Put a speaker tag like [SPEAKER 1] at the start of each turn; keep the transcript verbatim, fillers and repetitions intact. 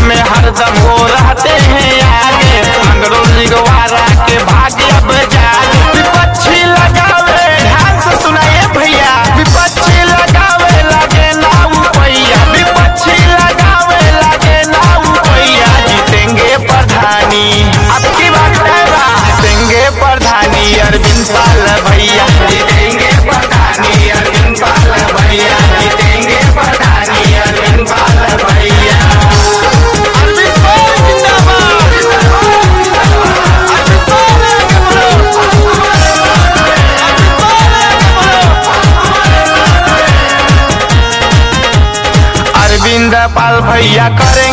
[SPEAKER 1] में हरदम वो रहते हैं आगे। मंगरूल गवारा के भाग्य अब जागे। विपक्षी लगावे ध्यान से सुनाइए भैया, विपक्षी लगावे लगे नाऊ भैया, विपक्षी लगावे लगे नाऊ भैया। जीतेंगे प्रधानी अब की बात है, जीतेंगे प्रधानी अरविंद पाल भैया, जीतेंगे प्रधानी अरविंद पाल भैया, जीतेंगे प्रधानी अरविंद पाल भैया। अरविंद पाल जिंदाबाद, अरविंद पाल आगे बढ़ो, अरविंद पाल आगे बढ़ो। अरविंद पाल भैया करे